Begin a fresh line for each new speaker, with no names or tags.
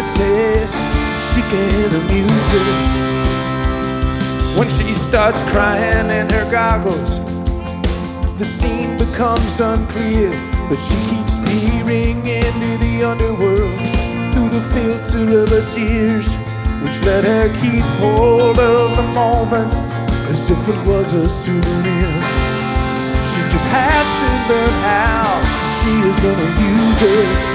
pretend she can amuse it. When she starts crying in her goggles, the scene becomes unclear, but she keeps peering into the underworld through the filter of her tears, which let her keep hold of the moment as if it was a souvenir. She just has to learn how she is gonna use it.